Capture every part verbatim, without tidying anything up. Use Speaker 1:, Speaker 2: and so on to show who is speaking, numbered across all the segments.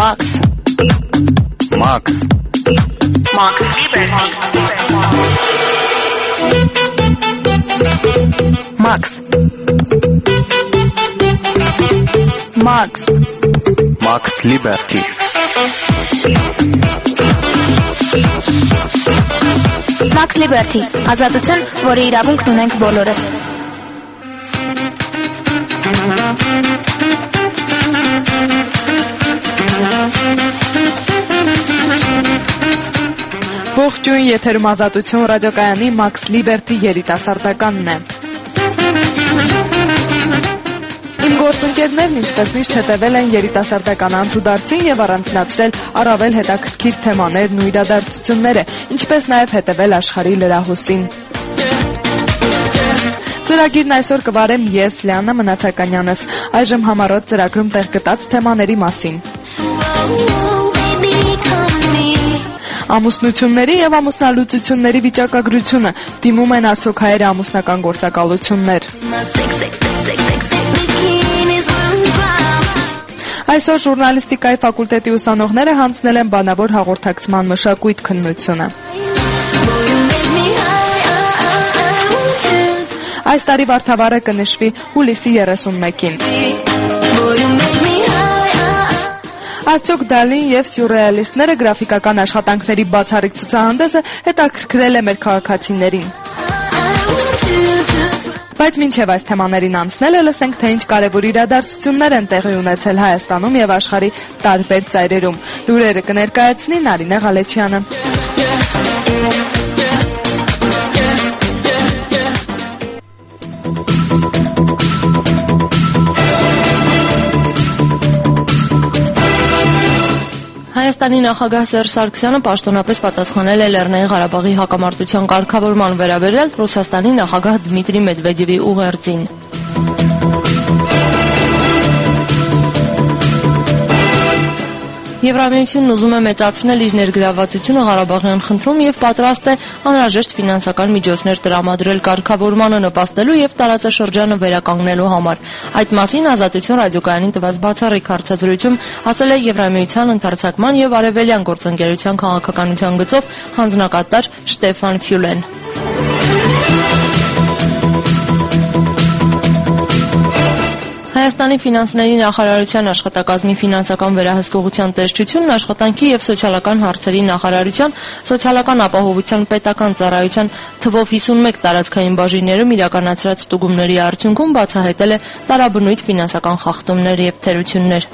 Speaker 1: Max.
Speaker 2: Max.
Speaker 1: Max Liberty. Max. Max.
Speaker 2: Max Liberty.
Speaker 1: Max Liberty. Ազատություն, որի իրավունքն ունենք բոլորս։
Speaker 3: Ողջույն, եթերում Ազատություն ռադիոկայանի Max Liberty երիտասարդականն է։ Իմ գործընկերներն ինչպես միշտ հետևել են երիտասարդական անցուդարձին եւ առանձնացրել առավել հետաքրքիր թեմաներն ու իրադարձությունները, ինչպես նաեւ հետևել աշխարհի լրահոսին։ Ծրագիրն այսօր կվարեմ ես, Լիաննա Մնացականյանս, այժմ համառոտ ծրագրում տեղ գտած թեմաների մասին։ Ամուսնությունների եւ ամուսնալուծությունների վիճակագրությունը, դիմում են արդյոք հայերը ամուսնական գործակալություններ։ Այսօր ժուրնալիստիկայի ֆակուլտետի ուսանողները հանձնել են բանավոր հաղորդակցման մշակույթ քննությունը։ Այս տարի Վարդավառը կնշվի հուլիսի երեսունմեկին։ Արդյոք Դալին եւ սյուրռեալիստները գրաֆիկական աշխատանքների բացառիկ ցուցահանդեսը հետաքրքրել է մեր քաղաքացիներին։ Բայց մինչև այս թեմաներին անցնելը լսենք, թե ինչ կարևոր իրադարձություններ են տեղի ունեցել Հայաստանում եւ աշխարհի տարբեր ծայրերում։ Լուրերը կներկայացնի Նարինե Ղալեչյանը։
Speaker 4: Հայաստանի նախագահ Սերժ Սարգսյանը պաշտոնապես պատասխանել է Լեռնային Ղարաբաղի հակամարտության կարգավորման վերաբերյալ Ռուսաստանի նախագահ Դմիտրի Մեդվեդևի ուղերձին։ Եվրամիությունն ուզում է մեծացնել իր ներգրավվածությունը Ղարաբաղյան խնդրում եւ պատրաստ է անհրաժեշտ ֆինանսական միջոցներ տրամադրել կարգավորմանը նպաստելու եւ տարածաշրջանը վերականգնելու համար։ Այդ մասին Ազատություն ռադիոկայանին տված բացառիկ հարցազրույցում ասել է Եվրամիության ընդարձակման եւ արևելյան գործընկերության քաղաքականության գծով հանձնակատար Շտեֆան Ֆյուլեն։ Հայաստանի ֆինանսների նախարարության աշխատակազմի ֆինանսական վերահսկողության տեսչությունն աշխատանքի եւ սոցիալական հարցերի նախարարության սոցիալական ապահովության պետական ծառայության թվով հիսունմեկ տարածքային բաժիններում իրականացրած ստուգումների արդյունքում բացահայտել է տարաբնույթ ֆինանսական խախտումներ եւ թերություններ։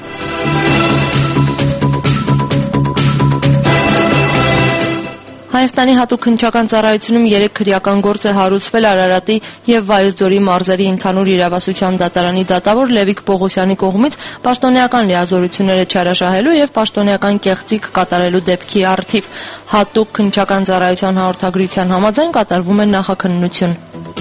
Speaker 4: Հայաստանի հատուկ քննչական ծառայությունում երեք քրեական գործ է հարուցվել Արարատի եւ Վայոց-Ձորի մարզերի ընդհանուր իրավասության դատարանի դատավոր Լևիկ Պողոսյանի կողմից պաշտոնեական լիազորությունները չարաշահելու եւ պաշտոնեական կեղծիք կատարելու դեպքի առթիվ։ Հատուկ քննչական ծառայության հաղորդագրության համաձայն կատարվում է նախաքննություն։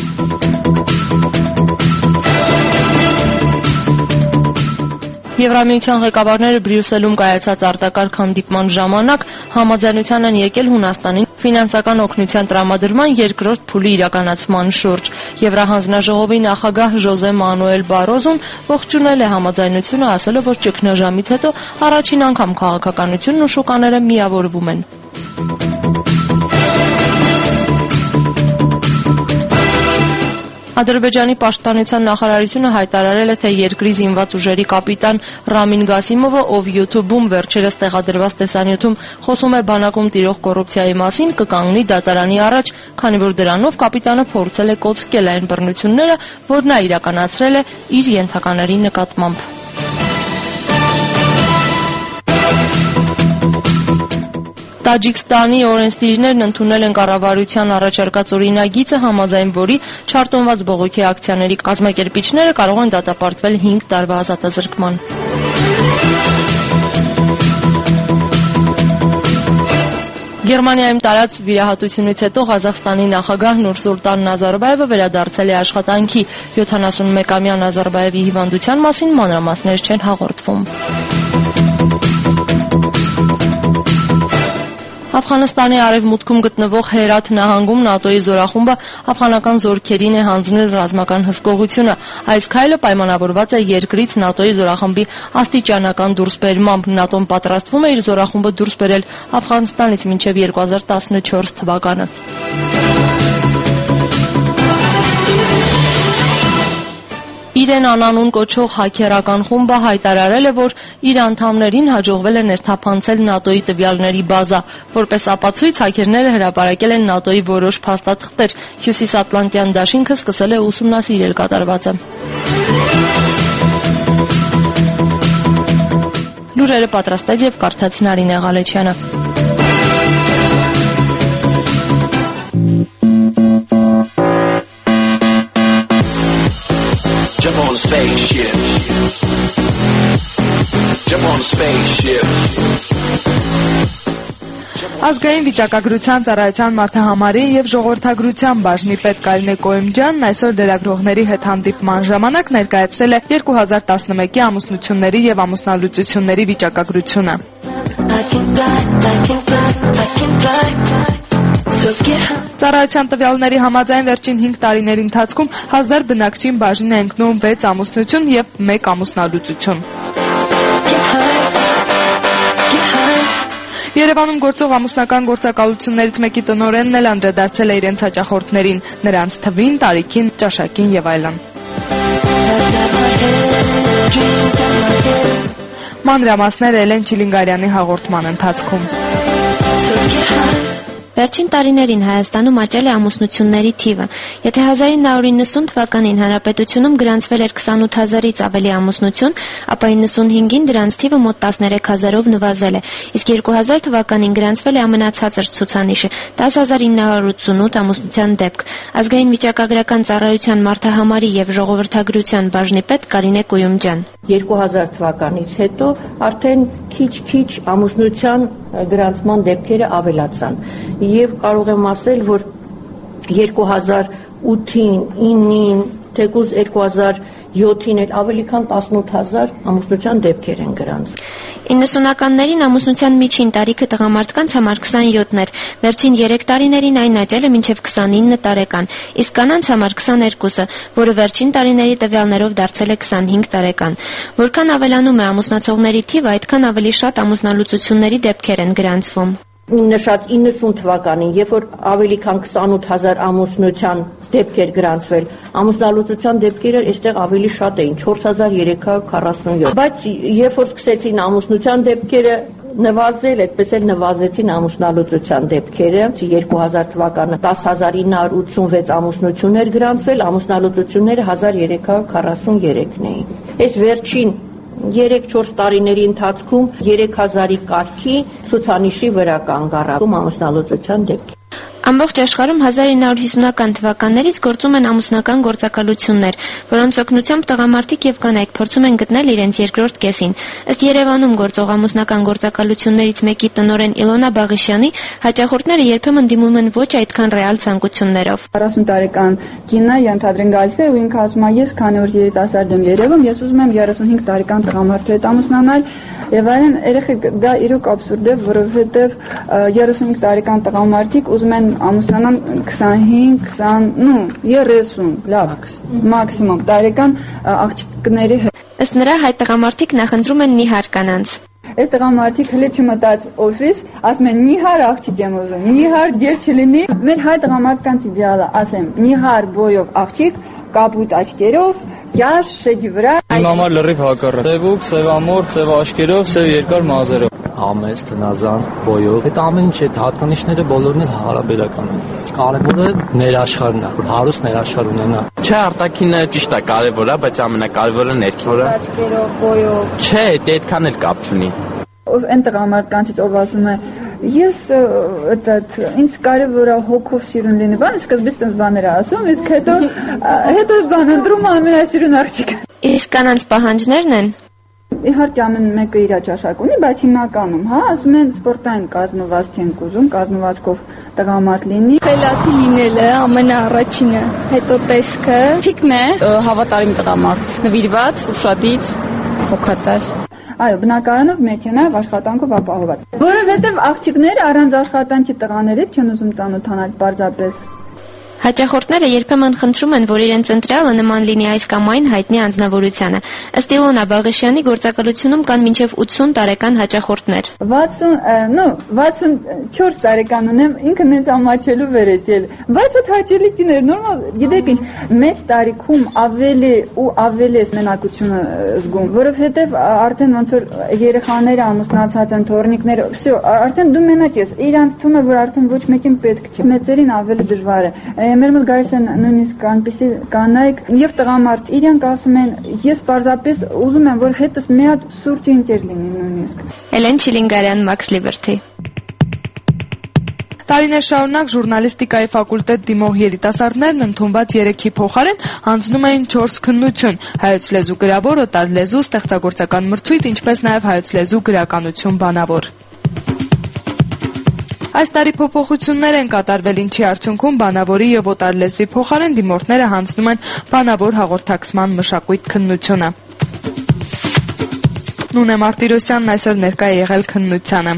Speaker 4: Եվրամիության ղեկավարները Բրյուսելում կայացած արտակարգ հանդիպման ժամանակ համաձայնության են եկել Հունաստանին ֆինանսական օգնության տրամադրման երկրորդ փուլի իրականացման շուրջ։ Եվրահանձնաժողովի նախագահ Ժոզե Մանուել Բարոզուն ողջունել է համաձայնությունը, ասելով, որ ճգնաժամից հետո առաջին անգամ քաղաքականությունն ու շուկաները միավորվում են։ Ադրբեջանի պաշտպանության նախարարությունը հայտարարել է, թե երկրի զինված ուժերի կապիտան Ռամին Գասիմովը, ով YouTube-ում վերջերս տեղադրված տեսանյութում խոսում է բանակում տիրող կոռուպցիայի մասին, կկանգնի դատարանի առաջ, քանի որ դրանով կապիտանը փորձել է կոծկել այն բռնությունները, որ նա իրականացրել է իր ենթակաների նկատմամբ։ Տաջիկստանի օրենսդիրներն ընդունել են կառավարության առաջարկած օրինագիծը, համաձայն որի չարտոնված բողոքի ակցիաների կազմակերպիչները կարող են դատապարտվել հինգ տարվա ազատազրկման։ Գերմանիայում տարած վիրահատությունից հետո Ղազախստանի նախագահ Նուրսուլտան Նազարբաևը վերադարձել է աշխատանքի։ յոթանասունմեկամյա Նազարբաևի հիվանդության մասին մանրամասներ չեն հաղորդվում։ Աֆղանստանի արևմուտքում գտնվող Հերաթ նահանգում ՆԱՏՕ-ի զորախումբը աֆղանական զորքերին է հանձնել ռազմական հսկողությունը։ Այս քայլը պայմանավորված է երկրից ՆԱՏՕ-ի զորախմբի աստիճանական դուրսբերմամբ։ ՆԱՏՕ-ն պատրաստվում է իր զորախումբը դուրս բերել Աֆղանստանից մինչև երկու հազար տասնչորս թվականը։ Իրեն անանուն կոչող հաքերական խումբը հայտարարել է, որ իր անդամներին հաջողվել է ներթափանցել ՆԱՏՕ-ի տվյալների բազա։ Որպես ապացույց հաքերները հրապարակել են ՆԱՏՕ-ի որոշ փաստաթղթեր։ Հյուսիսատլանտյան դաշինքը սկսել է ուսումնասիրել կատարվածը։ Լուրերը պատրաստեց եւ կարդաց Նարինե Ղալեչյանը։
Speaker 5: Jump on the spaceship. Jump on the spaceship.
Speaker 3: Ազգային վիճակագրության ծառայության մարդահամարի եւ ժողովրդագրության բաժնի պետ Կարինե Կոյումջյանն այսօր լրագրողների հետ հանդիպման ժամանակ ներկայացրել է երկու հազար տասնմեկի ամուսնությունների եւ ամուսնալուծությունների վիճակագրությունը։ Ծառայության տվյալների համաձայն վերջին հինգ տարիների ընթացքում հազար բնակչին բաժին է ընկնում վեց ամուսնություն եւ մեկ ամուսնալուծություն։ Երևանում գործող ամուսնական գործակալություններից մեկի տնօրենն էլ անդրադարձել է իրենց հաճախորդներին, նրանց թվին, տարիքին, ճաշակին եւ այլն։ Մանրամասները Էլեն Չիլինգարյանի հաղորդման ընթացքում։
Speaker 6: Վերջին տարիներին Հայաստանում աճել է ամուսնությունների թիվը։ Եթե հազար ինը հարյուր իննսուն թվականին հանրապետությունում գրանցվել էր քսանութ հազարից ավելի ամուսնություն, ապա իննսունհինգին դրանց թիվը մոտ տասներեք հազարով նվազել է, իսկ երկու հազար թվականին գրանցվել է ամենացածր ցուցանիշը՝ դաս հազար ինը հարյուր ութսունութ ամուսնության դեպք։ Ազգային վիճակագրական ծառայության մարդահամարի եւ ժողովրդագրության բաժնի պետ Կարինե Կոյումջյան։
Speaker 7: երկու հազար թվականից հետո արդեն քիչ-քիչ ամուսնության գրանցման դեպքերը ավելացան եւ կարող եմ ասել, որ երկու հազար ութին, իննին, թեկուզ երկու հազար յոթին էլ ավելի քան տասնութ հազար ամուսնության դեպքեր են գրանցվել։
Speaker 6: իննսունականներին ամուսնության միջին տարիքը տղամարդկանց համար քսանյոթն էր, վերջին երեք տարիներին այն աճել է մինչև քսանինը տարեկան, իսկ կանանց համար քսաներկուսը, որը վերջին տարիների տվյալներով դարձել է քսանհինգ տարեկան։ Որքան ավելանում է ամուսնացողների թիվը, այդքան ավելի շատ ամուսնալուծությունների դեպքեր են գրանցվում։
Speaker 7: Նշած իննսուն թվականին, երբ որ ավելի քան քսանութ հազար ամուսնության դեպքեր գրանցվել, ամուսնալուծության դեպքերը այստեղ ավելի շատ էին, չորս հազար երեք հարյուր քառասունյոթ։ Բայց երբ որ սկսեցին ամուսնության դեպքերը նվազել, այդպես էլ նվազեցին ամուսնալուծության դեպքերը։ երկու հազար թվականը դաս հազար ինը հարյուր ութսունվեց ամուսնություններ գրանցվել, ամուսնալուծությունները հազար երեք հարյուր քառասուներեքն էին։ Այս վերջին երեք-չորս տարիների ընթացքում երեք հազարի կարգի ցուցանիշի վրա կանգ առավ ամուսնալուծության դեպքեր։
Speaker 6: Ամբողջ աշխարհում հազար ինը հարյուր հիսունական թվականներից գործում են ամուսնական գործակալություններ, որոնց օգնությամբ տղամարդիկ եւ կանայք փորձում են գտնել իրենց երկրորդ կեսին։ Ըստ Երևանում գործող ամուսնական գործակալություններից մեկի տնօրեն Իլոնա Բաղիշյանի, հաճախորդները երբեմն դիմում են ոչ այդքան ռեալ ցանկություններով։
Speaker 8: քառասուն տարեկան կինը ենթադրեն գալիս է ու ինքը ասում է, ես քանի որ երիտասարդ եմ Երևանում, ես ուզում եմ երեսունհինգ տարեկան տղամարդու հետ ամուսնանալ, եւ այլն։ Երեխեք դա իրոք աբսուրդ է, որովհետեւ երեսունհինգ տարեկան տղամարդիկ ուզում են ամուսնանան քսանհինգ, քսան, նու երեսուն, լավ, մաքսիմում տարեկան աղջիկների հետ։
Speaker 6: Ըստ նրա, հայ տղամարդիկ նախընտրում են նիհար կանանց։
Speaker 8: Այս տղամարդիկ հենց չմտած օֆիս, ասում են նիհար աղջիկ եմ ուզում, նիհար ģեր չլինի։ Մեր հայ տղամարդկանց իդեալը, ասեմ, նիհար բոյով աղջիկ, կապույտ աչքերով, կյաշ, շեդի վրա։
Speaker 9: Իմ համար լրիվ հակառակ։ Սևուկ, սևամոր, սև աշկերով, սև երկար մազերով։
Speaker 10: Համեստ, տնազան, բոյով։ Այդ ամեն ինչ այդ հատկանիշները բոլորն էլ հարաբերական են։ Կարևորը ներաշխարհն է, հարուստ ներաշխարհ ունենա։
Speaker 11: Չէ, արտաքինը ճիշտ է, կարևոր է, բայց ամենակարևորը ներքինը։
Speaker 8: Աչքերով, բոյով։
Speaker 11: Չէ, դա այդքան էլ կապ չունի։
Speaker 8: Ով այն տղամարդկանցից ով ասում է, ես այդ ինձ կարևոր է հոգով սիրուն լինի, բան սկզբից այնպես բաներ ասում, իսկ հետո հետո բան ընտրում ամենասիրուն աղջիկը։
Speaker 6: Իսկ կանանց պահանջներն են։
Speaker 8: Իհարկե ամեն մեկը իր ճաշակ ունի, բայց հիմնականում, հա, ասում են սպորտային կազմված չենք ուզում, կազմվածքով տղամարդ լինի։
Speaker 12: Խելացի լինելը ամենաառաջինը, հետո տեսքը, թիկն է, հավատարիմ տղամարդ, նվիրված, ուշադիր, հոգատար։
Speaker 8: այո, բնակարանով, մեքենայով, աշխատանքով ապահոված։ Որովհետև աղջիկները առանց աշխատանքի տղաներից չեն ուզում ծանոթանալ պարզապես։
Speaker 6: Հաճախորդները երբեմն խնդրում են, որ իրենց ընտրյալը նման լինի այս կամ այն հայտնի անձնավորությանը։ Ըստ Իլոնա Բաղիշյանի գործակալությունում կան մինչև ութսուն տարեկան հաճախորդներ։
Speaker 8: վաթսուն, նո, վաթսունչորս տարեկան ունեմ, ինքը ինձ ամաչելու վերեցել։ Բայց ոտ հաճելի կիներ, նորմալ, գիտեք ինչ, մեծ տարիքում ավելի ու ավելի մենակությունը զգում, որովհետև արդեն ոնց որ երեխաները ամուսնացած են, թոռնիկները, վсё, արդեն դու մենակ ես, իրանց թվում է, որ արդեն ոչ մեկին պետք չէ։ Մեծերին ավելի դժվար է։ Մեր մոտ գալիս են նույնիսկ այնպիսի կանայք եւ տղամարդ, իրանք ասում են, ես պարզապես ուզում եմ, որ հետս մի հատ սուրճ ինտեր լինի նույնիսկ։
Speaker 6: Էլեն Չիլինգարյան, Max Liberty։
Speaker 3: Տարիներ շարունակ ժուրնալիստիկայի ֆակուլտետ դիմող երիտասարդներն ընդունված երեքի փոխարեն հանձնում էին չորս քննություն՝ հայոց լեզու գրավոր, օտար լեզու, ստեղծագործական մրցույթ, ինչպես նաև հայոց լեզու գրականություն բանավոր։ Այս տարի փոփոխություններ են կատարվել, ինչի արդյունքում բանավորի եւ օտար լեզվի փոխարեն դիմորդները հանձնում են բանավոր հաղորդակցման մշակույթ քննությունը։ Նունե Մարտիրոսյանն այսօր ներկա է եղել քննությանը։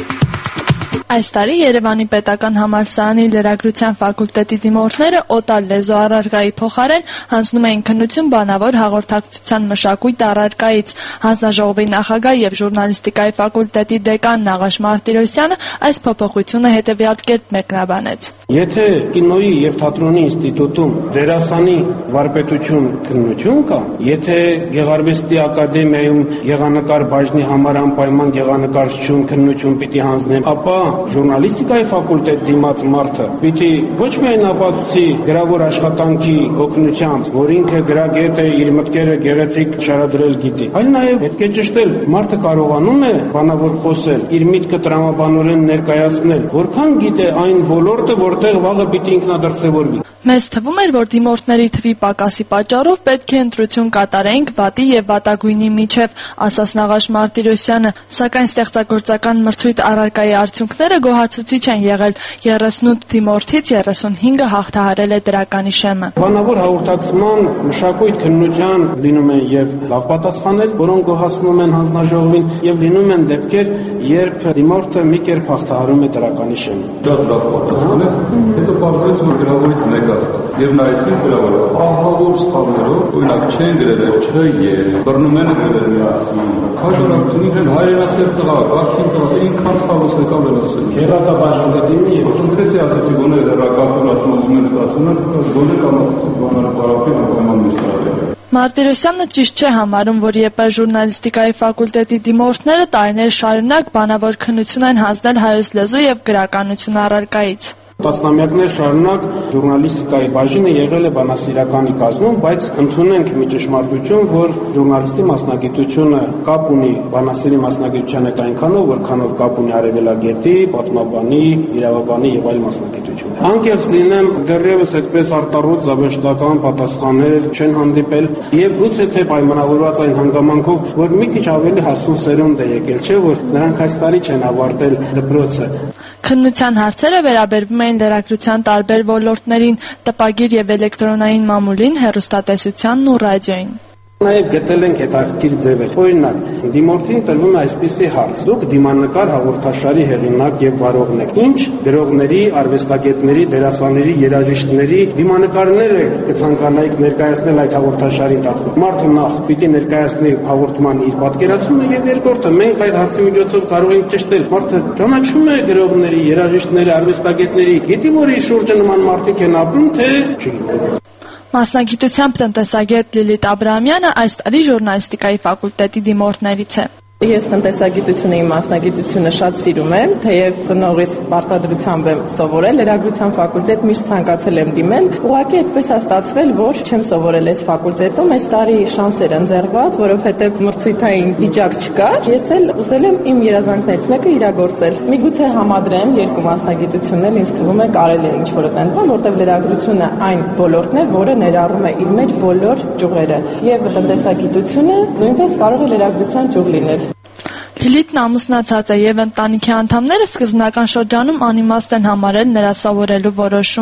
Speaker 13: Այս տարի Երևանի պետական համալսարանի լրագրության ֆակուլտետի դիմորդները օտար լեզու առարկայի փոխարեն հանձնում էին քննություն բանավոր հաղորդակցության մշակույթ առարկայից։ Հանձնաժողովի նախագահ եւ ժուրնալիստիկայի ֆակուլտետի դեկան Նաղաշ Մարտիրոսյանը այս փոփոխությունը հետեւյալ կերպ մեկնաբանեց։
Speaker 14: Եթե կինոյի եւ թատրոնի ինստիտուտում դերասանի վարպետություն քննություն կա, եթե Գեղարվեստի ակադեմիայում գեղանկար բաժնի համար անպայման գեղանկարչություն քննություն պիտի հանձնեմ, ապա ժուրնալիստիկայի ֆակուլտետ դիմաց մարդը պիտի ոչ միայն ապացուցի գրավոր աշխատանքի օգնությամբ, որ ինքը գրագետ է, իր մտքերը գեղեցիկ շարադրել գիտի, այլ նաև պետք է ճշտել, մարդը կարողանում է բանավոր խոսել, իր միտքը տրամաբանորեն ներկայացնել, որքան գիտե այն ոլորտը, որտեղ վաղը պիտի ինքնադրսևորվի։
Speaker 13: Մեզ թվում էր, որ դիմորդների թվի պակասի պատճառով պետք է ընտրություն կատարենք վատի եւ վատագույնի միջև, ասաց Նաղաշ Մարտիրոսյանը, սակայն ստեղծագործական մրցույթ առարկայի արդյունքները գոհացուցիչ են եղել, երեսունութ դիմորդից երեսունհինգը հաղթահարել է դրականի շեմը։
Speaker 14: Բանավոր հաղորդակցման մշակույթ քննության լինում են եւ լավ պատասխաններ, որոնք գոհացնում են հանձնաժողովին, եւ լինում են դեպքեր, երբ դիմորդը մի կերպ հաղթահարում է դրականի շեմը։
Speaker 15: Շատ լավ պատասխանեց, հետո պարզվեց, որ գրավորից մեկ եւ նայեցին գրավորը ահավոր սխալներով օրինակ չեն գրել չ եւ բռնում են գրել միասին հաջողություն ինքն հայրենասեր տղա բարքին տղա ինքան ցավոս եկավ են ասել քերատա բաժան գտիմի եւ կոնկրետ ասեցի գոնե դեռակապն ասում ուզում են ստացնել գոնե կամ ասեցի բանալը բարապի անպայման միշտ
Speaker 13: Մարտիրոսյանը ճիշտ չէ համարում, որ ԵՊ ժուրնալիստիկայի ֆակուլտետի դիմորդները տարիներ շարունակ բանավոր քննություն են հանձնել հայոց լեզու եւ գրականություն առարկայից։
Speaker 14: Տասնամյակներ շարունակ ժուրնալիստիկայի բաժինը եղել է բանասիրականի կազմում, բայց ընդունենք մի ճշմարտություն, որ ժուրնալիստի մասնագիտությունը կապ ունի բանասիրի մասնագիտության հետ այնքանով, որքանով կապ ունի արևելագետի, պատմաբանի, իրավաբանի եւ այլ մասնագիտություններ։ Անկեղծ լինեմ, դեռևս այդպես արտառոց զավեշտական պատասխաններ չեն հանդիպել եւ գուցե թե պայմանավորված այն հանգամանքով, որ մի քիչ ավելի հասուն սերունդ է եկել, չէ՞ որ նրանք այս տարի չեն ավարտել դպրոցը։
Speaker 13: Քննության հարցերը վերաբերվում էին լրագրության տարբեր ոլորտներին, տպագիր եւ էլեկտրոնային մամուլին, հեռուստատեսությանն ու ռադիոյին։
Speaker 14: Նաև գտել ենք հետաքրքիր ձևեր։ Օրինակ, դիմորդին տրվում է այսպիսի հարց. դուք դիմանկար հաղորդաշարի հեղինակ եւ վարողն եք։ Ինչ գրողների, արվեստագետների, դերասանների, երաժիշտների դիմանկարները կցանկանայիք ներկայացնել այդ հաղորդաշարի ընթացքում։ Մարդը նախ պիտի ներկայացնի հաղորդման իր պատկերացումը եւ երկրորդը մենք այդ հարցի միջոցով կարող ենք ճշտել։ Մարդը ճանաչում է գրողների, երաժիշտների, արվեստագետների, գիտի որ իր շուրջը նման մարդիկ են ապրում, թե չգիտեմ։
Speaker 13: Մասնագիտությամբ տնտեսագետ Լիլիթ Աբրահամյանը այս տարի ժուրնալիստիկայի ֆակուլտետի դիմորդներից է։
Speaker 16: Ես տնտեսագիտությունը իմ մասնագիտությունը շատ սիրում եմ, թեև ծնողիս պարտադրությամբ եմ սովորել, լրագրության ֆակուլտետ միշտ ցանկացել եմ դիմել, ուղղակի այդպես է ստացվել, որ չեմ սովորել այս ֆակուլտետում, այս տարի շանսեր ընձեռված, որովհետև մրցույթային վիճակ չկար, ես էլ ուզել եմ իմ երազանքներից մեկը իրագործել։ Միգուցե համադրեմ երկու մասնագիտությունն էլ ինձ թվում է կարելի է ինչ-որ ընտրել, որտեղ լրագրությունը այն ոլորտն է, որը ներառում է իր մեջ բոլոր ճյուղերը, եւ տնտեսագիտությունը նույնպես կարող է լրագրության ճյուղ լինել։
Speaker 13: Լիլիթն ամուսնացած է եւ ընտանիքի անդամները սկզբնական շրջանում անիմաստ են համարել նրա սովորելու որոշումը։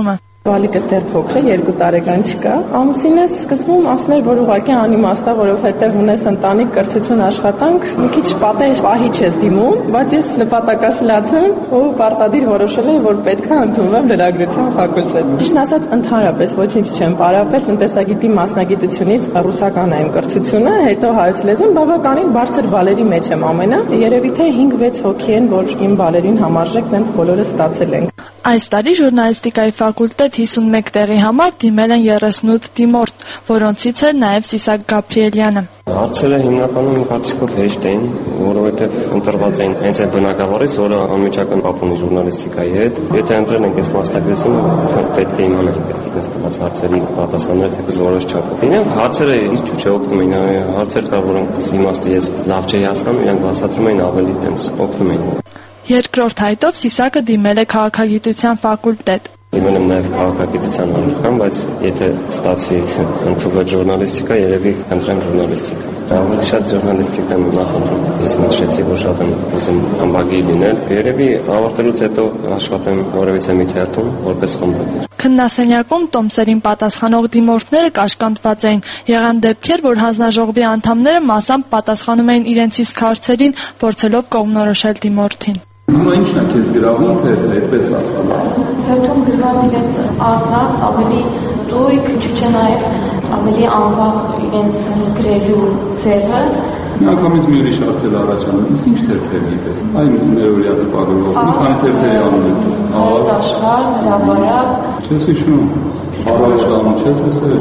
Speaker 16: Ալիկս դեռ փոքր է, երկու տարեկան չկա։ Ամուսինս սկզբում ասում էր, որ ուղղակի անիմաստ է, որովհետև ունես ընտանիք, կրթություն, աշխատանք, մի քիչ պատեհ պահի չես դիմում, բայց ես նպատակասլաց եմ ու պարտադիր որոշել եմ, որ պետք է ընդունվեմ լրագրության ֆակուլտետ։ Ճիշտն ասած, ընդհանրապես ոչինչ չեմ պարապել, տնտեսագիտի մասնագիտությունից ռուսական եմ կրթությունը, հետո հայոց լեզուն, բավականին բարձր բալերի մեջ եմ ամենա։ Երևի թե հինգ-վեց հոգի են, որ իմ բալերին համարժեք տենց բոլորը ստացել ենք։
Speaker 13: Այս տարի ժուրնալիստիկայի ֆակուլտետ հիսունմեկ տեղի համար դիմել են երեսունութ դիմորդ, որոնցից էր նաև Սիսակ Գաբրիելյանը։
Speaker 17: Հարցերը հիմնականում կարծիքով հեշտ էին, որովհետև ընտրված էին հենց այն բնակավարից, որը անմիջական կապ ունի ժուրնալիստիկայի հետ։ Եթե ընտրել ենք այս մասնագիտությունը, պետք է իմանանք այդ ինձ տված հարցերի պատասխանները թեկուզ որոշ չափով։ Իրենք հարցերը ինչ չէ օգնում էին, հարցեր կար, որոնք իմաստը ես լավ չէի հասկանում, իրենք բացատրում էին ավելի տենց օգնում էին։
Speaker 13: Երկրորդ հայտով Սիսակը դիմել է քաղաքագիտության ֆակուլտետ։
Speaker 17: Դիմել եմ նաև քաղաքագիտության առարկան, բայց եթե ստացվի ընդունվել ժուրնալիստիկա, երևի ընտրեմ ժուրնալիստիկա։ Ավելի շատ ժուրնալիստիկան նախընտրում։ Ես նշեցի, որ շատ եմ ուզում խմբագիր լինել։ Երևի ավարտելուց հետո աշխատեմ որևիցե մի թեատրում որպես խմբագիր։
Speaker 13: Քննասենյակում տոմսերին պատասխանող դիմորդները կաշկանդված էին։ Եղան դեպքեր, որ հանձնաժողովի անդամները մասամբ պատասխանում էին իրենց իսկ հարցերին, փորձելով կողմնորոշել դիմորդին։
Speaker 15: Հիմա ի՞նչն է քեզ գրավում, թե այդպես ասալ։
Speaker 18: Հետո գրված իրենց ազատ, ավելի ստույգ, քիչ նաև ավելի անվաղ իրենց գրելու ձևը։
Speaker 15: Մի անգամից մի ուրիշ հարց էլ առաջանում, իսկ ինչ թերթեր գիտես։ Այն ներօրյա տպագրող, մի քանի թերթերի անուններ։
Speaker 18: Դաշվար, հրապարակ։
Speaker 15: Չես հիշում։ Առաջանում չես լսել։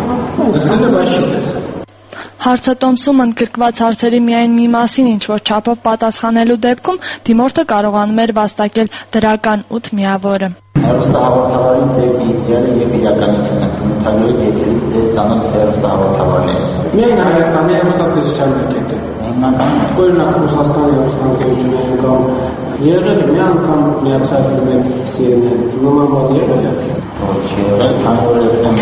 Speaker 14: Լսել եմ, բայց չի լսել։
Speaker 13: Հարցատոմսում ընդգրկված հարցերի միայն մի մասին ինչ-որ չափով պատասխանելու դեպքում դիմորդը կարողանում էր վաստակել դրական ութ միավորը։
Speaker 19: Հեռուստահաղորդավարի ձեր իդեալը եւ իրականությունը ընդհանուր եթերից ձեզ ցանոթ հեռուստահաղորդավարներ։
Speaker 14: Միայն Հայաստանի հեռուստատեսչության կետը։
Speaker 19: Հիմնականում
Speaker 14: օրինակ Ռուսաստանի հեռուստատեսչությունն կամ եղել մի անգամ միացած մեկ սի են են նոման բան եղել է։
Speaker 19: Ոչ եղել, քանի որ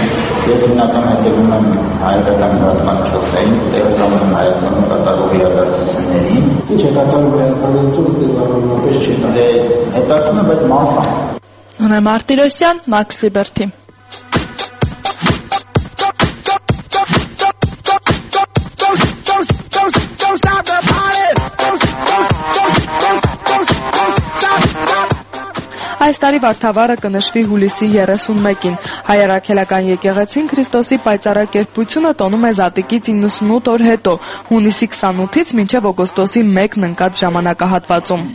Speaker 19: ես հիմնականում հետևում եմ հայկական լրատվական չոստային, տեղեկանում եմ Հայաստանում կատարող իրադարձություններին։
Speaker 14: Ինչ է կատարում Հայաստանում, դες առանձնապես չի տա։
Speaker 19: Դե հետաքրքրում է, բայց մասա։
Speaker 13: Նոնե Մարտիրոսյան, Max Liberty։ Այս տարի Վարդավառը կնշվի հուլիսի երեսունմեկին։ Հայ առաքելական եկեղեցին Քրիստոսի պայծառակերպությունը տոնում է Զատիկից իննսունութ օր հետո, հունիսի քսանութից մինչև օգոստոսի մեկն ընկած ժամանակահատվածում։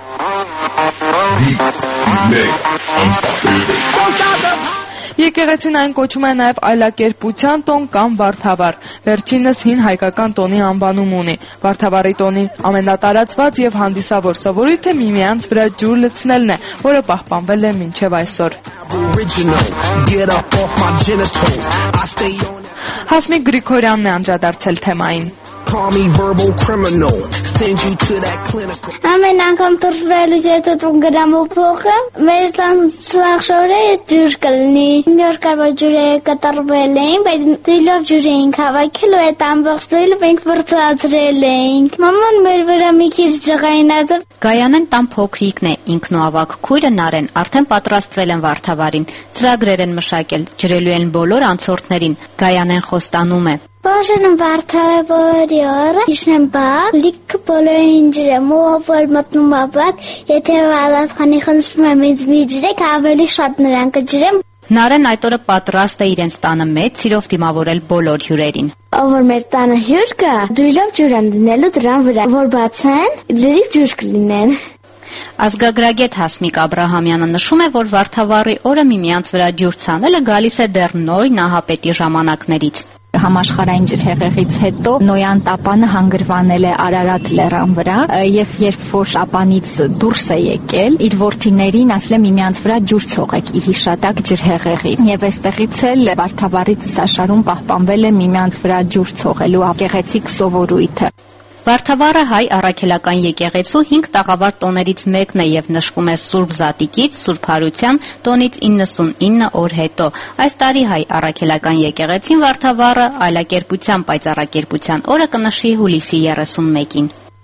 Speaker 13: Եկեղեցին այն կոչում է նաև այլակերպության տոն կամ Վարդավառ։ Վերջինս հին հայկական տոնի անվանում ունի։ Վարդավառի տոնի ամենատարածված եւ հանդիսավոր սովորույթը միմյանց վրա ջուր լցնելն է, որը պահպանվել է մինչև այսօր։ Հասմիկ Գրիգորյանն է անդրադարձել թեմային։
Speaker 20: Ամեն անգամ տուրվելուց հետո տուն գրամու փոխը, մեր տան սաղշորը ջուր կլնի։ Նոր կարվա ջուրը կատարվել էին, բայց դիլով ջուր էինք հավաքել ու այդ ամբողջ դիլով ենք վրծածրել էինք։ Մաման մեր վրա մի քիչ ջղայնացավ։
Speaker 21: Գայանեն տան փոքրիկն է, ինքն ու ավակ քույրը Նարեն արդեն պատրաստվել են Վարդավառին։ Ծրագրեր են մշակել, ջրելու են բոլոր անցորդներին։ Գայանեն խոստանում է.
Speaker 20: Բաժանում Վարդավառի օրը իջնեմ բակ, լիքը բոլորին ջրեմ, ով որ մտնում ավակ, եթե Վարդավառի խնդրում եմ ինձ մի ջրեք, ավելի շատ նրան կջրեմ։
Speaker 21: Նարեն այդ օրը պատրաստ է իրենց տանը մեծ սիրով դիմավորել բոլոր հյուրերին։
Speaker 20: Ով որ մեր տանը հյուր կա, դույլով ջուր եմ դնելու դրան վրա, որ բացեն, լրիվ ջուր կլինեն։
Speaker 21: Ազգագրագետ Հասմիկ Աբրահամյանը նշում է, որ Վարդավառի օրը միմյանց վրա ջուր ցանելը գալիս է դեռ Նոյ նահապետի ժամանակներից։
Speaker 22: Համաշխարհային ջրհեղեղից հետո Նոյան տապանը հանգրվանել է Արարատ լեռան վրա եւ երբ որ տապանից դուրս է եկել իր որդիներին ասել է միմյանց վրա ջուր ցողեք ի հիշատակ ջրհեղեղի եւ այստեղից էլ Վարդավառի ծիսաշարում պահպանվել է միմյանց վրա ջուր ցողելու գեղեցիկ սովորույթը։
Speaker 21: Վարդավառը հայ առաքելական եկեղեցու հինգ տաղավար տոներից մեկն է եւ նշվում է Սուրբ Զատիկից, Սուրբ Հարության տոնից իննսունինը օր հետո։ Այս տարի հայ առաքելական եկեղեցին Վարդավառը այլակերպության պայծառակերպության օրը կնշի հուլիսի երեսունմեկին։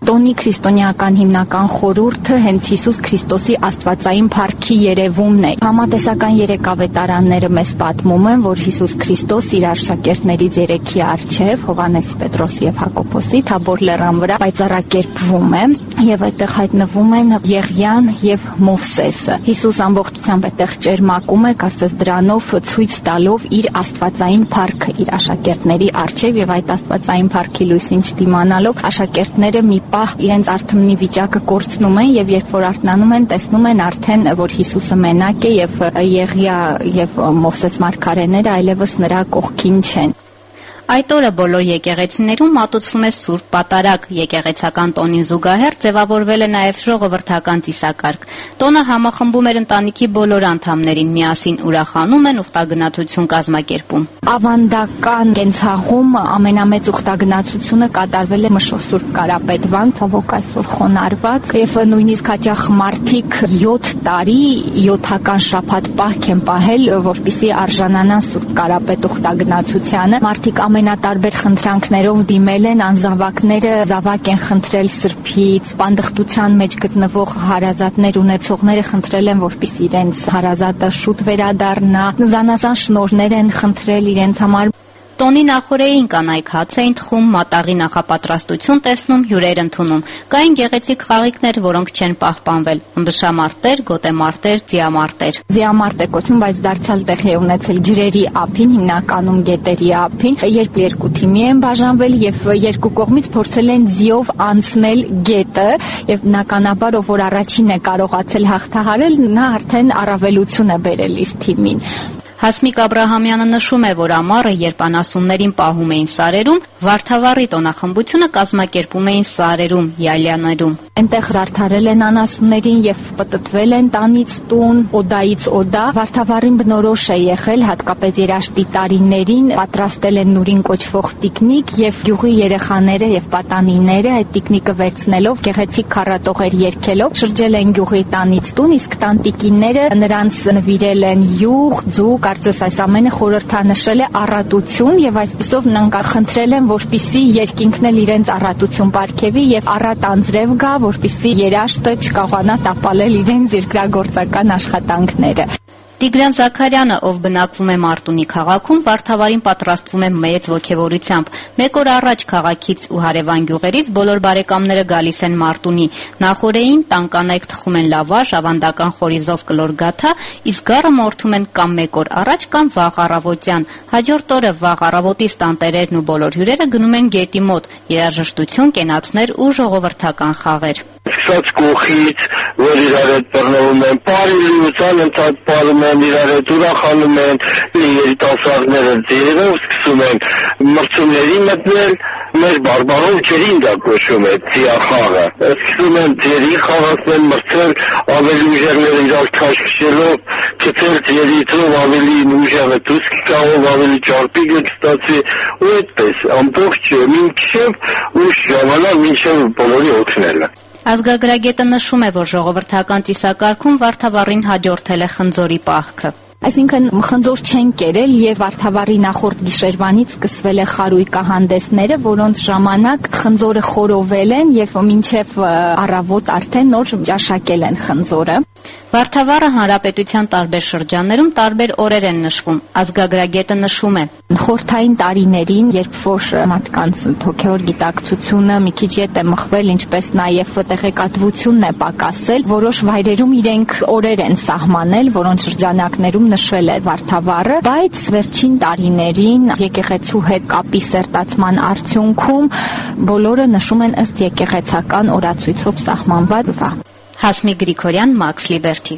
Speaker 22: Տոնի քրիստոնեական հիմնական խորհուրդը հենց Հիսուս Քրիստոսի աստվածային փառքի երևումն է։ Համատեսական երեք ավետարանները մեզ պատմում են, որ Հիսուս Քրիստոս իր աշակերտներից երեքի առջև Հովհաննեսի, Պետրոսի եւ Հակոբոսի Թաբոր լեռան վրա պայծառակերպվում է եւ այդտեղ հայտնվում են Եղիան եւ Մովսեսը։ Հիսուս ամբողջությամբ այդտեղ ճերմակում է, կարծես դրանով ցույց տալով իր աստվածային փառքը իր աշակերտների առջև եւ այդ աստվածային փառքի լույսին չդիմանալով աշակերտները մի պահ իրենց արթմնի վիճակը կորցնում են եւ երբ որ արթնանում են, տեսնում են արդեն որ Հիսուսը մենակ է եւ Եղիա եւ Մովսես մարգարեները այլևս նրա կողքին չեն։
Speaker 21: Այդ օրը բոլոր եկեղեցիներում մատուցվում է Սուրբ Պատարագ, եկեղեցական տոնին զուգահեռ ձևավորվել է նաև ժողովրդական ծիսակարգ։ Տոնը համախմբում էր ընտանիքի բոլոր անդամներին, միասին ուրախանում են, ուխտագնացություն կազմակերպում։
Speaker 22: Ավանդական կենցաղում ամենամեծ ուխտագնացությունը կատարվել է Մշո Սուրբ Կարապետվան, ցավոք այսօր խոնարհված, եւ նույնիսկ հաճախ մարդիկ յոթ տարի յոթական շաբաթ պահք են պահել, որպեսզի արժանանան Սուրբ Կարապետ ուխտագնացությանը։ Մարդիկ ամենատարբեր խնդրանքներով դիմել են, անզավակները զավակ են խնդրել Սրբից, պանդխտության մեջ գտնվող հարազատներ ունեցողները խնդրել են, որպեսզի իրենց հարազատը շուտ վերադառնա, զանազան շնորհներ են խնդրել իրենց համար։
Speaker 21: Տոնի նախօրեին կանայք հաց էին թխում, մատաղի նախապատրաստություն տեսնում, հյուրեր ընդունում։ Կային գեղեցիկ խաղիկներ, որոնք չեն պահպանվել՝ ըմբշամարտեր, գոտեմարտեր, ձիամարտեր։
Speaker 22: Ձիամարտ է կոչվում, բայց դարձյալ տեղի է ունեցել ջրերի ափին, հիմնականում գետերի ափին, երբ երկու թիմի են բաժանվել եւ երկու կողմից փորձել են ձիով անցնել գետը եւ բնականաբար ով որ առաջին է կարողացել հաղթահարել, նա արդեն առավելություն է բերել իր թիմին։
Speaker 21: Հասմիկ Աբրահամյանը նշում է, որ ամառը, երբ անասուններին պահում էին սարերում, Վարդավառի տոնախմբությունը կազմակերպում էին սարերում, յալյաներում։
Speaker 22: Այնտեղ զարդարել են անասուններին եւ պտտվել են տանից տուն, օդայից օդա։ Վարդավառին բնորոշ է եղել, հատկապես երաշտի տարիներին պատրաստել են նուրին կոչվող տիկնիկ եւ գյուղի երեխաները եւ պատանիները այդ տիկնիկը վերցնելով գեղեցիկ քառատողեր երգելով շրջել են գյուղի տանից տուն, իսկ տանտիկինները նրանց նվիրել են յուղ, ձուկ, կարծես այս ամենը խորհրդանշել է առատություն եւ այսպիսով նրանք խնդրել են, որպիսի երկինքն էլ իրենց առատություն պարգևի եւ առատ անձրև գա, որպիսի երաշտը չկարողանա տապալել իրենց երկրագործական աշխատանքները։
Speaker 21: Տիգրան Զաքարյանը, ով բնակվում է Մարտունի քաղաքում, Վարդավառին պատրաստվում է մեծ ոգևորությամբ։ Մեկ օր առաջ քաղաքից ու հարևան գյուղերից բոլոր բարեկամները գալիս են Մարտունի։ Նախօրեին տան կանայք թխում են լավաշ, ավանդական խորիզով կլոր գաթա, իսկ գառը մորթում են կամ մեկ օր առաջ, կամ վաղ առավոտյան։ Հաջորդ օրը վաղ առավոտից տանտերերն ու բոլոր հյուրերը գնում են գետի մոտ, երաժշտություն, կենացներ ու ժողովրդական խաղեր։
Speaker 1: Սկսած կողից, որ իրար հետ բռնվում են, պարիլիության ընթաց պարում են, իրար հետ ուրախանում են, երիտասարդները ձերով սկսում են մրցումների մտնել, մեր բարբարով ջրին դա կոչում է ձիախաղը։ Սկսում են ձերի խաղացնել, մրցել, ավելի ուժեղները իրար քաշքշելով, գցել ձերի թող ավելի ուժեղը դուսք կաղով, ավելի ճարպիկ է կստացի, ու այդպես ամբողջ մինչև ուշ ժամանակ մինչև բոլորի օգնելը։
Speaker 21: Ազգագրագետը նշում է, որ ժողովրդական ծիսակարգում Վարդավառին հաջորդել է խնձորի պահքը։
Speaker 22: Այսինքն խնձոր չեն կերել եւ Վարդավառի նախորդ գիշերվանից սկսվել է խարույկահանդեսները, որոնց ժամանակ խնձորը խորովել են եւ մինչեւ առավոտ արդեն նոր ճաշակել են խնձորը։
Speaker 21: Վարդավառը հանրապետության տարբեր շրջաններում տարբեր օրեր են նշվում։ Ազգագրագետը նշում է.
Speaker 22: Խորթային տարիներին, երբ որ մարդկանց հոգեոր գիտակցությունը մի քիչ ետ է մխվել, ինչպես նաև տեղեկատվությունն է պակասել, որոշ վայրերում իրենք օրեր են սահմանել, որոնց շրջանակներում նշվել է Վարդավառը, բայց վերջին տարիներին եկեղեցու հետ կապի սերտացման արդյունքում բոլորը նշում են ըստ եկեղեցական օրացույցով սահմանված վա։
Speaker 21: Հասմիկ Գրիգորյան, Max Liberty։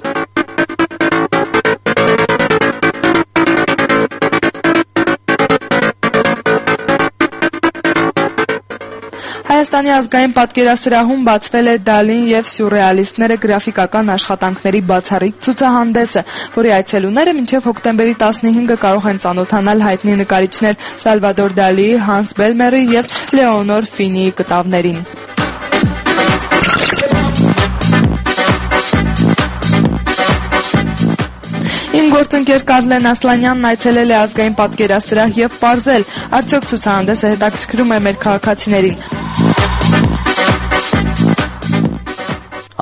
Speaker 3: Հայաստանի ազգային պատկերասրահում բացվել է Դալին եւ սյուրռեալիստները գրաֆիկական աշխատանքների բացառիկ ցուցահանդեսը, որի այցելուները մինչև հոկտեմբերի տասնհինգը կարող են ծանոթանալ հայտնի նկարիչներ Սալվադոր Դալիի, Հանս Բելմերի եւ Լեոնոր Ֆինիի կտավներին։ Իմ գործընկեր Կարլեն Ասլանյանն այցելել է ազգային պատկերասրահ եւ պարզել, արդյոք ցուցահանդեսը հետաքրքրում է մեր քաղաքացիներին։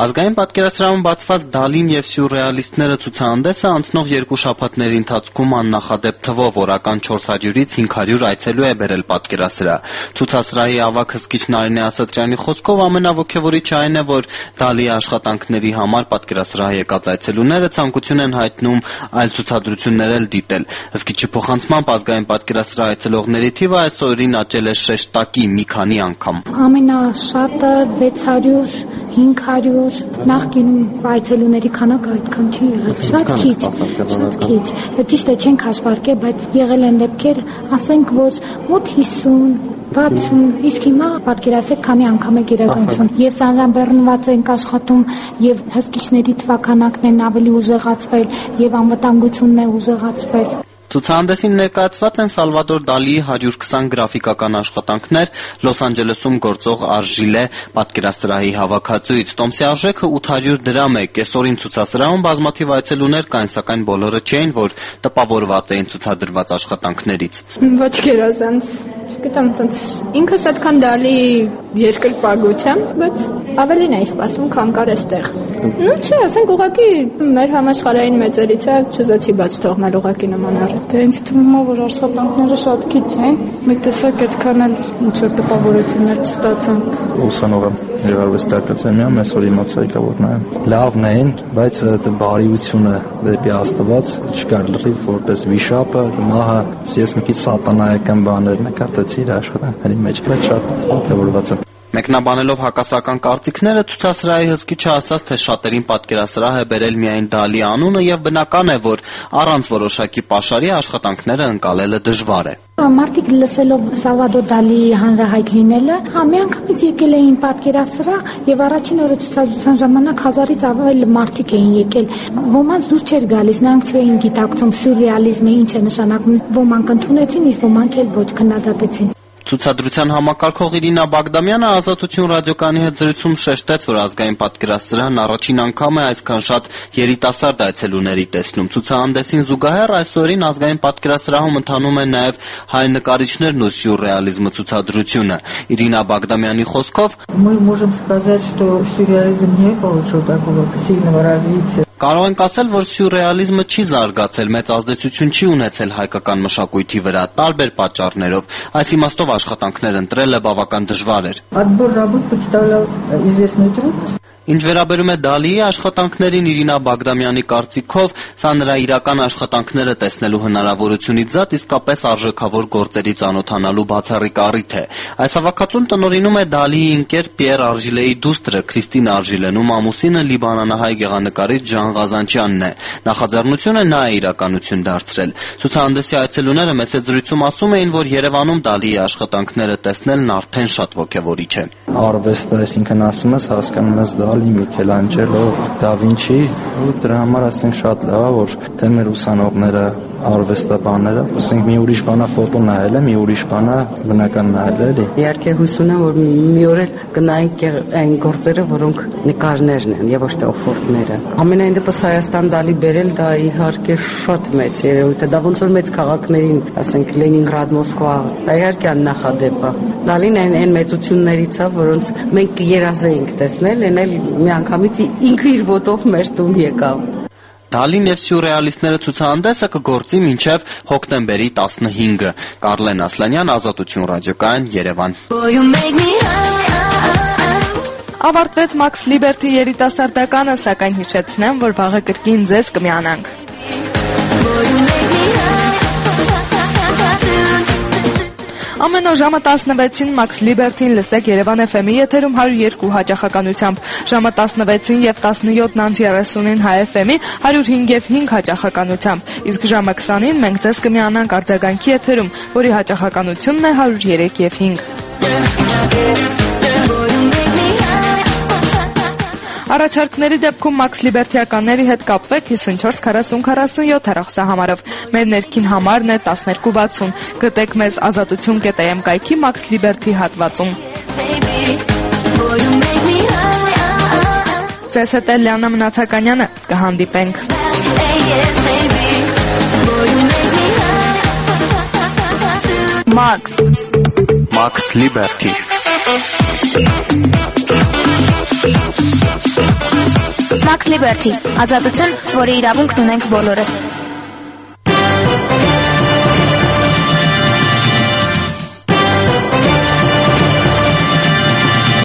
Speaker 2: Ազգային պատկերասրահում բացված Դալին եւ սյուրռեալիստները ցուցահանդեսը անցնող երկու շաբաթների ընթացքում աննախադեպ թվով օրական չորս հարյուրից հինգ հարյուր այցելու է բերել պատկերասրահ։ Ցուցասրահի ավագ հսկիչ Նարինե Ասատրյանի խոսքով ամենաոգևորիչը այն է, որ Դալիի աշխատանքների համար պատկերասրահ եկած այցելուները ցանկություն են հայտնում այլ ցուցադրություններ էլ դիտել։ Հսկիչի փոխանցմամբ ազգային պատկերասրահ այցելողների թիվը այս օրերին աճել է շեշտակի մի քանի անգամ։
Speaker 4: Ամենաշատը վեց հարյուր, հինգ հարյուր, նախկինում այցելուների քանակը այդքան չի եղել, շատ քիչ, շատ քիչ։ Ճիշտ է, չենք հաշվարկել, բայց եղել են դեպքեր, ասենք, որ մոտ հիսուն, վաթսուն, իսկ հիմա պատկերացրեք քանի անգամ է գերազանցում։ Եվ ծանրաբեռնված ենք աշխատում, եւ հսկիչների թվականակն են ավելի ուժեղացվել, եւ անվտանգությունն է ուժեղացվել։
Speaker 2: Ցուցահանդեսին ներկայացված են Սալվադոր Դալիի հարյուր քսան գրաֆիկական աշխատանքներ Լոս Անջելեսում գործող Արժիլե պատկերասրահի հավաքածուից։ Տոմսի արժեքը ութ հարյուր դրամ է։ Կեսօրին ցուցասրահում բազմաթիվ այցելուներ կային, սակայն բոլորը չէին, որ տպավորված էին ցուցադրված աշխատանքներից։
Speaker 12: Ոչ գերազանց, չգիտեմ, տենց ինքս այդքան Դալի երկրպագությամբ, բայց ավելին էի սպասում, քան կար այստեղ։ Ну, չէ, ասենք ուղղակի մեր համաշխարհային մեծերից է, չուզեցի բաց թողնել ուղղակի նման առ։
Speaker 8: Դե ինձ թվում է, որ աշխատանքները շատ քիչ են։ Մեկ տեսակ այդքան էլ ինչ որ տպավորություններ չստացան։
Speaker 23: Ուսանող եմ Գեղարվեստի ակադեմիայում, այսօր իմացա եկա որ նայեմ։ Լավն էին, բայց այդ բարիությունը դեպի Աստված չկար լրիվ որպես վիշապը, մահը, ես մի քիչ սատանայական բաներ նկատեցի իր աշխատանքների մեջ, բայց շատ ոգևորված եմ։
Speaker 2: Մեկնաբանելով հակասական կարծիքները ցուցասրահի հսկիչը ասաց, թե շատերին պատկերասրահ է բերել միայն Դալի անունը եւ բնական է, որ առանց որոշակի պաշարի աշխատանքները ընկալելը դժվար է։
Speaker 4: Մարդիկ լսելով Սալվադոր Դալիի հանրահայտ լինելը, ամենքից եկել էին պատկերասրահ եւ առաջին օրը ցուցադրության ժամանակ հազարից ավել մարդիկ էին եկել։ Ոմանց դուր չէր գալիս, նրանք չէին գիտակցում սյուրռեալիզմը ինչ է նշանակում։ Ոմանք ընդունեցին, իսկ ոմանք էլ ոչ քննադատեցին։
Speaker 2: Ցուցադրության համակարգող Իրինա Բագդամյանը Ազատություն ռադիոկայանի հետ զրույցում շեշտեց, որ ազգային պատկերասրահն առաջին անգամ է այսքան շատ երիտասարդ այցելուների տեսնում։ Ցուցահանդեսին զուգահեռ այսօրին ազգային պատկերասրահում ընթանում է նաև հայ նկարիչներն ու սյուրռեալիզմը ցուցադրությունը։ Իրինա Բագդամյանի խոսքով
Speaker 24: мы можем сказать, что сюрреализм не получил такого сильного развития.
Speaker 2: Կարող ենք ասել, որ սյուրռեալիզմը չի զարգացել, մեծ ազդեցություն չի ունեցել հայկական մշակույթի վրա, տարբեր պատճառներով։ Այս իմաստով աշխատանքներ ընտրելը բավական դժվար էր։
Speaker 24: Отбор работ представлял известную трудность.
Speaker 2: Ինչ վերաբերում է Դալիի աշխատանքներին, Իրինա Բագդամյանի կարծիքով, սա նրա իրական աշխատանքները տեսնելու հնարավորությունից զատ իսկապես արժեքավոր գործերի ծանոթանալու բացառիկ առիթ է։ Այս հավաքածուն տնօրինում է Դալիի ընկեր Պիեր Արժիլեի դուստրը Քրիստին Արժիլեն, ում ամուսինը լիբանանահայ գեղանկարիչ Ժան Ղազանչյանն է։ Նախաձեռնությունը նա է իրականություն դարձրել։ Ցուցահանդեսի այցելուները մեծ զրույցում ասում էին, որ Երևանում Դալիի աշխատանքները տեսնելն արդեն շատ ոգևորիչ է։
Speaker 23: Արվեստը, այսինքն ասում ես, հասկանում ես Դալի, Միքելանջելո, Դա Վինչի, ու դրա համար ասենք շատ լավ է, որ թե մեր ուսանողները արվեստաբանները, ասենք մի ուրիշ բանա ֆոտո նայել է, մի ուրիշ բանա բնական նայել է, էլի։
Speaker 25: Իհարկե հույս ունեմ, որ մի օր էլ կնայենք այն գործերը, որոնք նկարներն են եւ ոչ թե օֆորտները։ Ամենայն դեպս Հայաստան Դալի բերել դա իհարկե շատ մեծ երևույթ է, դա ոնց որ մեծ քաղաքներին, ասենք Լենինգրադ, Մոսկվա, դա իհարկե աննախադեպ է։ Դալին այն այն մեծություններից է, որոնց մենք կերազեինք տեսնել, այն էլ միանգամից ինքը իր ոտով մեր տուն եկավ։
Speaker 2: Դալին եւ սյուրռեալիստները ցուցահանդեսը կգործի մինչեւ հոկտեմբերի տասնհինգը։ Կարլեն Ասլանյան, Ազատություն ռադիոկայան, Երևան։
Speaker 3: Ավարտվեց Max Liberty երիտասարդականը, սակայն հիշեցնեմ, որ վաղը կրկին ձեզ կմիանանք։ Ամեն օր ժամը տասնվեցին Max Liberty-ին լսեք Երևան էֆ էմ-ի եթերում հարյուր երկու հաճախականությամբ, ժամը տասնվեցին եւ տասնյոթ անց երեսունին Հայ էֆ էմ-ի հարյուր հինգ եւ հինգ հաճախականությամբ, իսկ ժամը քսանին մենք ձեզ կմիանանք արձագանքի եթերում, որի հաճախականությունն է հարյուր երեք եւ հինգ։ Առաջարկների դեպքում Max Liberty-ականների հետ կապվեք հիսունչորս քառասուն քառասունյոթ հեռախոսահամարով։ Մեր ներքին համարն է տասներկու վաթսուն։ Գտեք մեզ ազատություն կետ էմ կայքի Max Liberty հատվածում։ Ձեզ հետ է Լիանա Մնացականյանը, կհանդիպենք։ Max
Speaker 2: Max Liberty
Speaker 6: Max Liberty, ազատություն, որի իրավունքն ունենք բոլորս։